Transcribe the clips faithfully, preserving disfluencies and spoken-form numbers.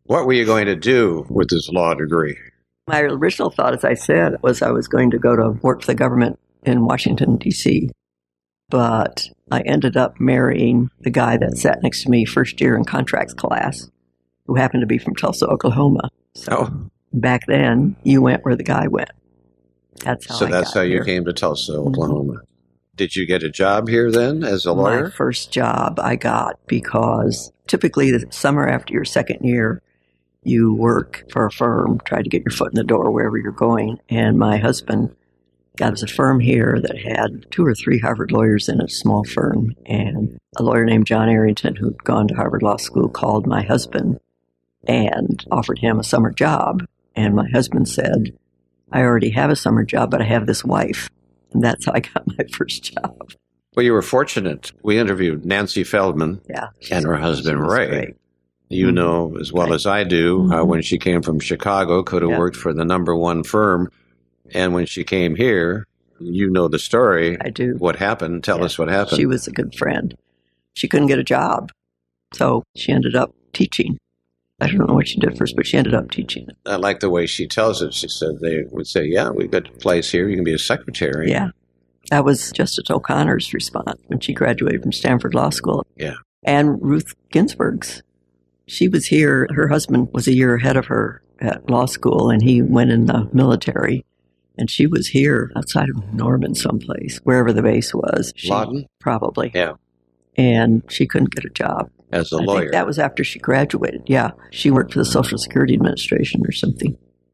What were you going to do with this law degree? My original thought, as I said, was I was going to go to work for the government in Washington, D C, but I ended up marrying the guy that sat next to me first year in contracts class, who happened to be from Tulsa, Oklahoma. So Oh, back then, you went where the guy went. That's how so I that's got how you here. came to Tulsa, Oklahoma. Mm-hmm. Did you get a job here then as a lawyer? My first job I got because typically the summer after your second year, you work for a firm, try to get your foot in the door wherever you're going. And my husband got us a firm here that had two or three Harvard lawyers in a small firm. And a lawyer named John Arrington, who'd gone to Harvard Law School, called my husband and offered him a summer job. And my husband said, I already have a summer job, but I have this wife. And that's how I got my first job. Well, you were fortunate. We interviewed Nancy Feldman Yeah, and her husband, Ray. Great. You Mm-hmm. know as well Right. as I do how Mm-hmm. when she came from Chicago, could have Yeah. worked for the number one firm. And when she came here, you know the story. I do. What happened? Tell Yeah. us what happened. She was a good friend. She couldn't get a job, so she ended up teaching. I don't know what she did first, but she ended up teaching. I like the way she tells it. She said they would say, yeah, we've got a place here. You can be a secretary. Yeah. That was Justice O'Connor's response when she graduated from Stanford Law School. Yeah. And Ruth Ginsburg's. She was here. Her husband was a year ahead of her at law school, and he went in the military. And she was here outside of Norman someplace, wherever the base was. She, Lawton? Probably. Yeah. And she couldn't get a job. As a I lawyer. think that was after she graduated. Yeah. She worked for the Social Security Administration or something.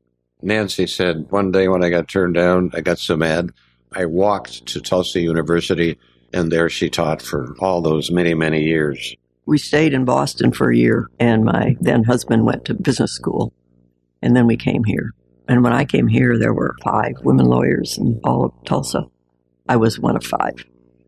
Nancy said, one day when I got turned down, I got so mad. I walked to Tulsa University, and there she taught for all those many, many years. We stayed in Boston for a year, and my then husband went to business school, and then we came here. And when I came here, there were five women lawyers in all of Tulsa. I was one of five.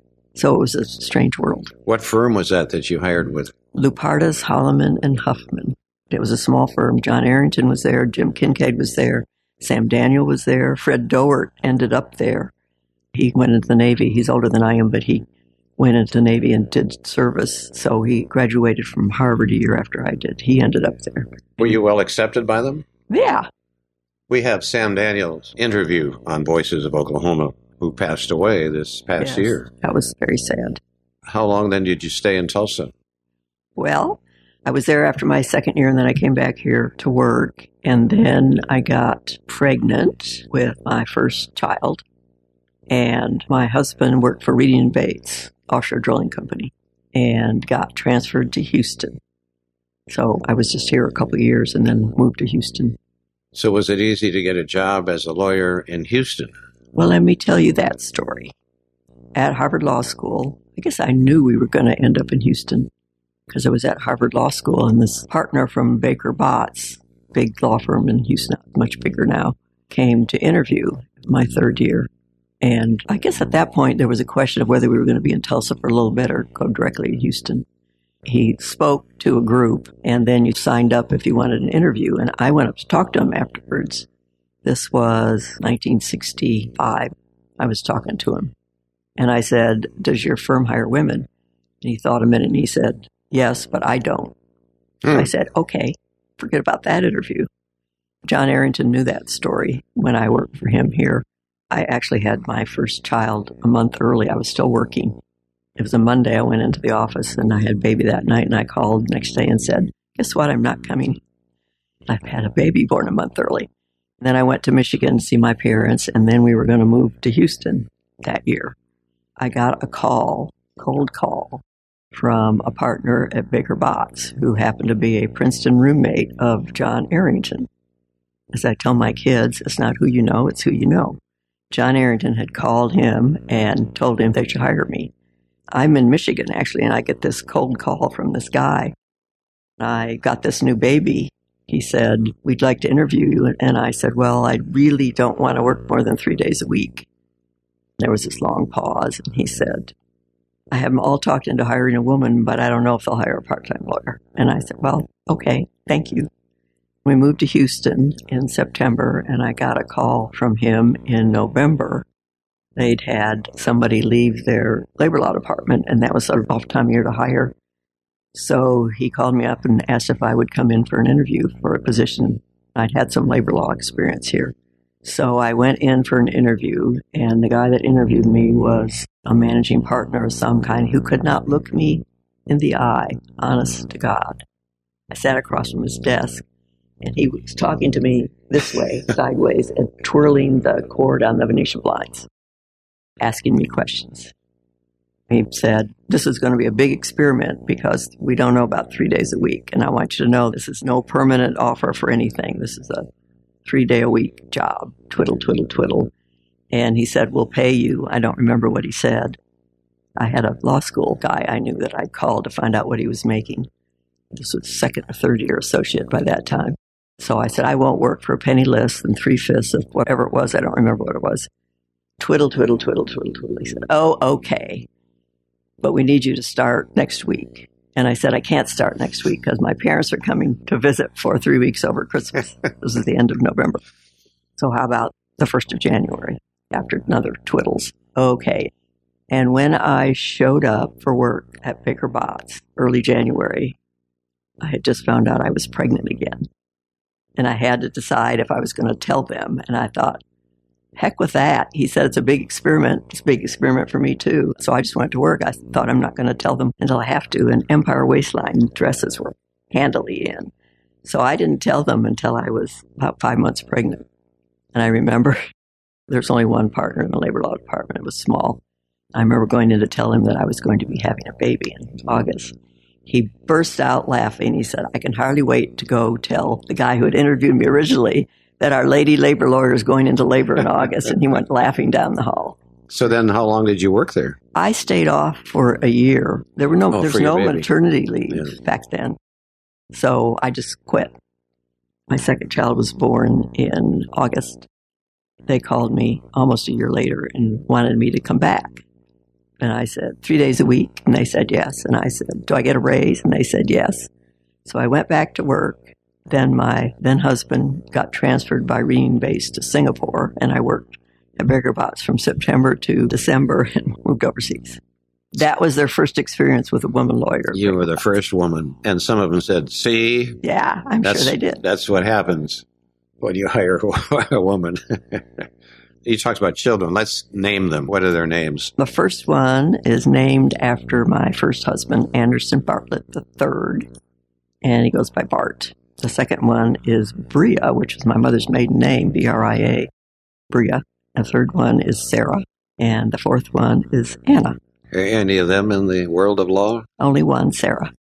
So it was a strange world. What firm was that that you hired with? Lupardas, Holloman, and Huffman. It was a small firm. John Arrington was there. Jim Kincaid was there. Sam Daniel was there. Fred Doert ended up there. He went into the Navy. He's older than I am, but he went into the Navy and did service. So he graduated from Harvard a year after I did. He ended up there. Were you well accepted by them? Yeah. We have Sam Daniels' interview on Voices of Oklahoma, who passed away this past Yes. year. That was very sad. How long then did you stay in Tulsa? Well, I was there after my second year, and then I came back here to work. And then I got pregnant with my first child. And my husband worked for Reading and Bates, offshore drilling company, and got transferred to Houston. So I was just here a couple of years and then moved to Houston. So was it easy to get a job as a lawyer in Houston? Well, let me tell you that story. At Harvard Law School, I guess I knew we were going to end up in Houston because I was at Harvard Law School, and this partner from Baker Botts, big law firm in Houston, much bigger now, came to interview my third year. And I guess at that point, there was a question of whether we were going to be in Tulsa for a little bit or go directly to Houston. He spoke to a group, and then you signed up if you wanted an interview. And I went up to talk to him afterwards. This was nineteen sixty-five. I was talking to him. And I said, does your firm hire women? And he thought a minute, and he said, yes, but I don't. Hmm. So I said, okay, forget about that interview. John Arrington knew that story when I worked for him here. I actually had my first child a month early. I was still working. It was a Monday. I went into the office, and I had baby that night, and I called the next day and said, guess what? I'm not coming. I've had a baby born a month early. And then I went to Michigan to see my parents, and then we were going to move to Houston that year. I got a call, cold call, from a partner at Baker Botts who happened to be a Princeton roommate of John Arrington. As I tell my kids, it's not who you know, it's who you know. John Arrington had called him and told him they should hire me. I'm in Michigan, actually, and I get this cold call from this guy. I got this new baby. He said, we'd like to interview you. And I said, well, I really don't want to work more than three days a week. There was this long pause, and he said, I have them all talked into hiring a woman, but I don't know if they'll hire a part-time lawyer. And I said, well, okay, thank you. We moved to Houston in September, and I got a call from him in November. They'd had somebody leave their labor law department, and that was sort of off time year to hire. So he called me up and asked if I would come in for an interview for a position. I'd had some labor law experience here. So I went in for an interview, and the guy that interviewed me was a managing partner of some kind who could not look me in the eye, honest to God. I sat across from his desk, and he was talking to me this way, sideways, and twirling the cord on the Venetian blinds, asking me questions. He said, this is going to be a big experiment because we don't know about three days a week. And I want you to know this is no permanent offer for anything. This is a three-day-a-week job, twiddle, twiddle, twiddle. And he said, we'll pay you. I don't remember what he said. I had a law school guy I knew that I'd call to find out what he was making. This was second or third year associate by that time. So I said, I won't work for a penny less than three-fifths of whatever it was. I don't remember what it was. Twiddle, twiddle, twiddle, twiddle, twiddle. He said, oh, okay. But we need you to start next week. And I said, I can't start next week because my parents are coming to visit for three weeks over Christmas. This is the end of November. So how about the first of January after another twiddles? Okay. And when I showed up for work at Baker Botts early January, I had just found out I was pregnant again. And I had to decide if I was going to tell them. And I thought, heck with that. He said, it's a big experiment. It's a big experiment for me, too. So I just went to work. I thought, I'm not going to tell them until I have to. And Empire waistline dresses were handily in. So I didn't tell them until I was about five months pregnant. And I remember there's only one partner in the labor law department. It was small. I remember going in to tell him that I was going to be having a baby in August. He burst out laughing. He said, I can hardly wait to go tell the guy who had interviewed me originally that our lady labor lawyer is going into labor in August, and he went laughing down the hall. So then how long did you work there? I stayed off for a year. There were no, Oh, there's for your no baby. maternity leave Yeah. back then. So I just quit. My second child was born in August. They called me almost a year later and wanted me to come back. And I said, three days a week? And they said yes. And I said, do I get a raise? And they said yes. So I went back to work. Then my then husband got transferred by Reen Base to Singapore, and I worked at Baker Botts from September to December and moved overseas. That was their first experience with a woman lawyer. You were the first woman. And some of them said, see, Yeah, I'm that's, sure they did. that's what happens when you hire a woman. You talked about children. Let's name them. What are their names? The first one is named after my first husband, Anderson Bartlett the third, and he goes by Bart. The second one is Bria, which is my mother's maiden name, B R I A, Bria. The third one is Sarah, and the fourth one is Anna. Are any of them in the world of law? Only one, Sarah.